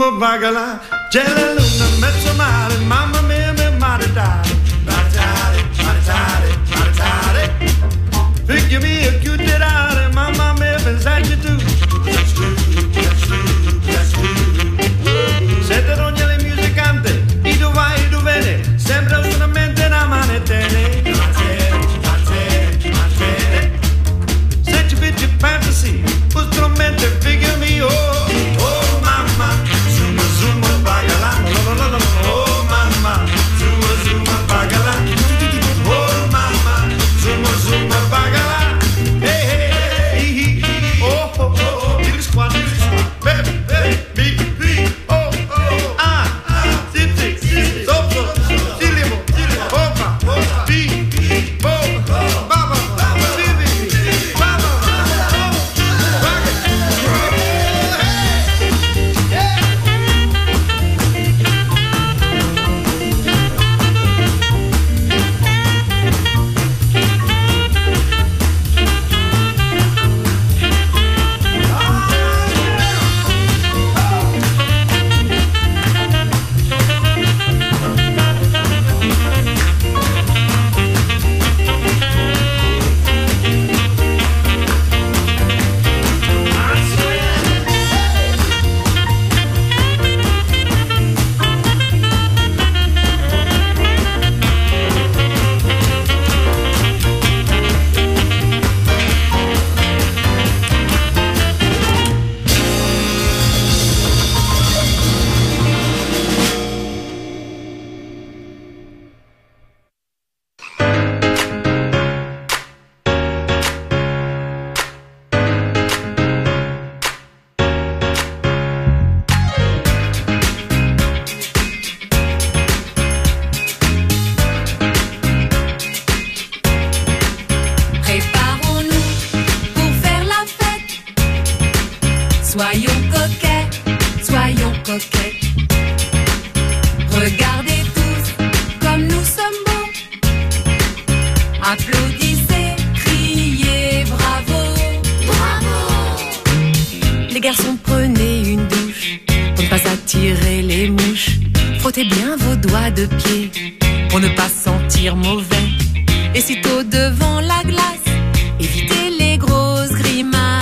bagala, Jella Luna, mezzo male, mamma mia, mi maritare, maritare, maritare, maritare. Figli mio, chiuderare, mamma mia, pensarci tu. That's true, that's true, that's true. Sette rogna le musicante, i tu vai, i tu vede, sembra solamente una manettene. Matere, matere, se ci vedi fantasy, un strumento, figli mio, oh mamma, zuma zuma bagala, oh mamma, zuma bagala, oh mamma, zuma bagala, hey hey hey, oh oh oh, il squad, baby, baby, oh oh, zip zip, sopra, silimo, opa, bi, bo, baba, zibi, baba, Soyons coquets. Regardez tous comme nous sommes beaux. Applaudissez, criez bravo. Bravo. Les garçons, prenez une douche pour ne pas attirer les mouches. Frottez bien vos doigts de pied pour ne pas sentir mauvais. Et sitôt devant la glace, évitez les grosses grimaces.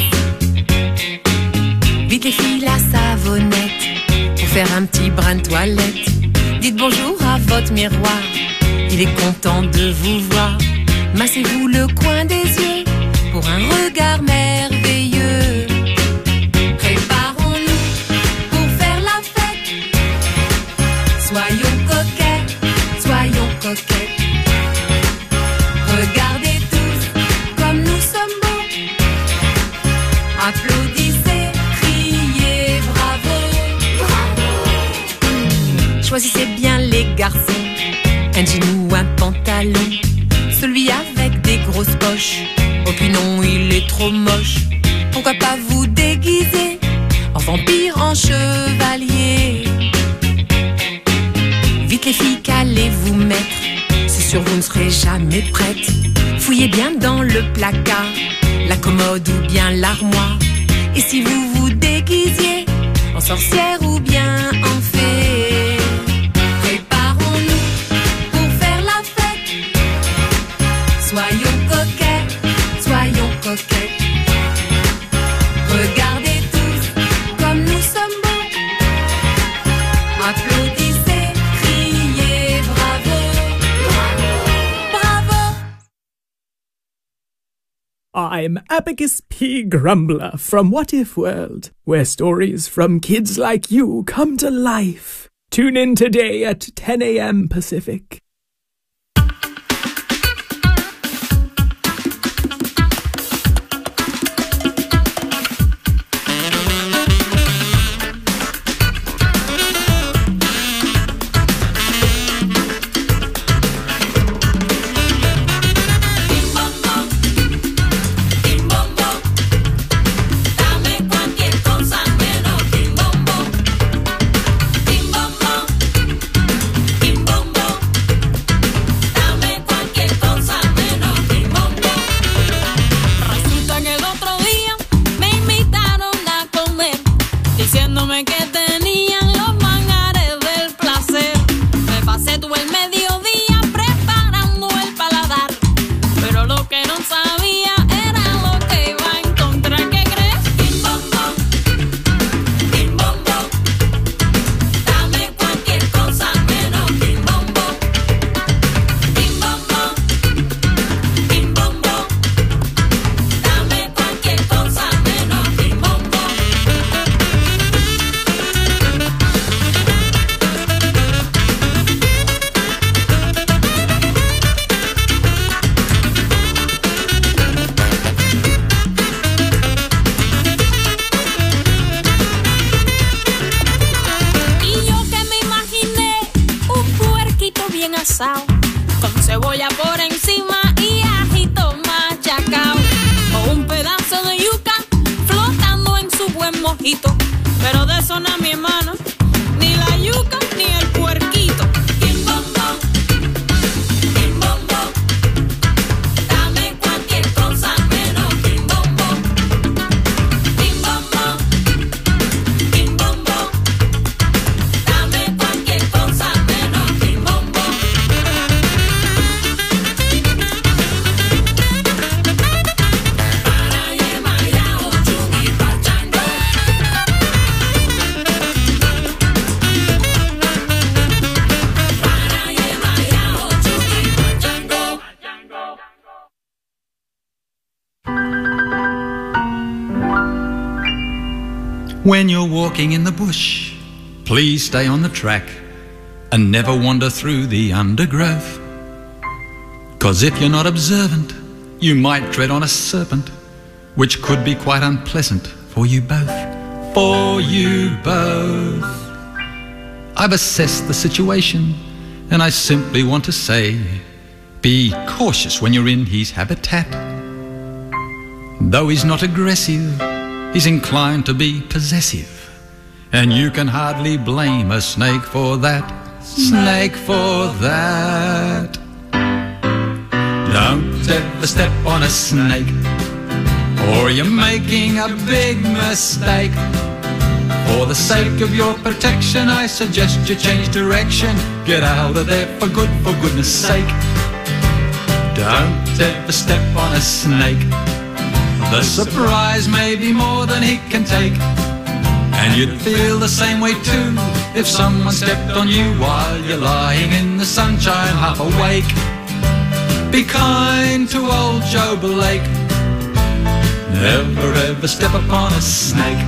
Vite les filles, la savonnette pour faire un petit brin de toilette. Dites bonjour à votre miroir, il est content de vous voir. Massez-vous le coin des yeux pour un regard merveilleux. Préparons-nous pour faire la fête. Soyons coquets, soyons coquets. Regardez tous comme nous sommes beaux. Applaudissez, criez bravo. Bravo. Choisissez bien les garçons, un jean ou un pantalon. Celui avec des grosses poches, oh puis non, il est trop moche. Pourquoi pas vous déguiser en vampire, en chevalier? Vite les filles, qu'allez-vous mettre? C'est sûr vous ne serez jamais prêtes. Fouillez bien dans le placard, la commode ou bien l'armoire. Et si vous vous déguisiez en sorcière ou bien en fée? Préparons-nous pour faire la fête. Soyons coquets, soyons coquets. Regardez tous comme nous sommes beaux. Applaudissez, criez bravo. Bravo, bravo. I'm Abacus P. Grumbler from What If World, where stories from kids like you come to life. Tune in today at 10 a.m. Pacific. Bim bom bom, asado, con cebolla por encima y ajito machacao, o un pedazo de yuca flotando en su buen mojito. Pero de eso no, mi hermano, ni la yuca ni el puerquito. Quimbombo, quimbombo, dame cualquier cosa menos quimbombo. Quimbombo, quimbombo, dame cualquier cosa menos quimbombo. Para yemayao, chungi pachango. When you're walking in the bush, please stay on the track and never wander through the undergrowth. 'Cause if you're not observant, you might tread on a serpent, which could be quite unpleasant for you both. For you both. I've assessed the situation, and I simply want to say, be cautious when you're in his habitat. Though he's not aggressive, he's inclined to be possessive, and you can hardly blame a snake for that. Snake for that. Don't ever step on a snake, or you're making a big mistake. For the sake of your protection, I suggest you change direction. Get out of there for good, for goodness sake. Don't ever step on a snake. The surprise may be more than he can take, and you'd feel the same way too if someone stepped on you while you're lying in the sunshine half awake. Be kind to old Joe Blake. Never ever step upon a snake.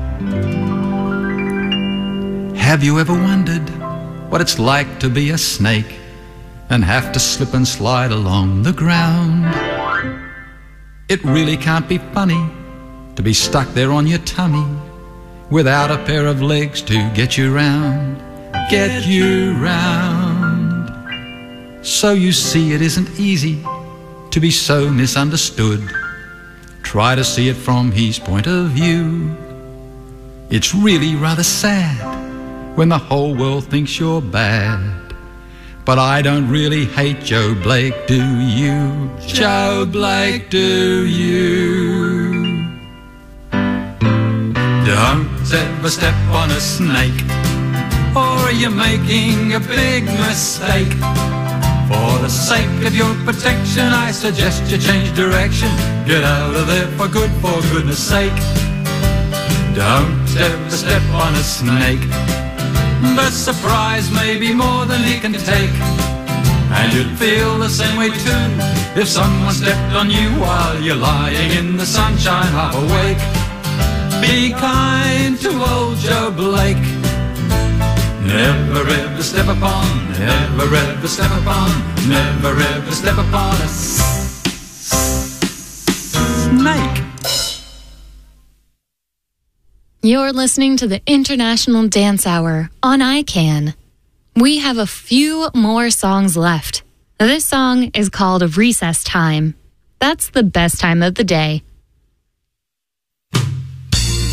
Have you ever wondered what it's like to be a snake and have to slip and slide along the ground? It really can't be funny to be stuck there on your tummy without a pair of legs to get you round. Get you round. So you see, it isn't easy to be so misunderstood. Try to see it from his point of view. It's really rather sad when the whole world thinks you're bad. But I don't really hate Joe Blake, do you? Joe Blake, do you? Don't ever step on a snake, or you're making a big mistake. For the sake of your protection, I suggest you change direction. Get out of there for good, for goodness sake. Don't ever step on a snake. The surprise may be more than he can take, and you'd feel the same way too if someone stepped on you while you're lying in the sunshine half awake. Be kind to old Joe Blake. Never ever step upon, never ever step upon, never ever step upon a snake. You're listening to the International Dance Hour on ICANN. We have a few more songs left. This song is called Recess Time. That's the best time of the day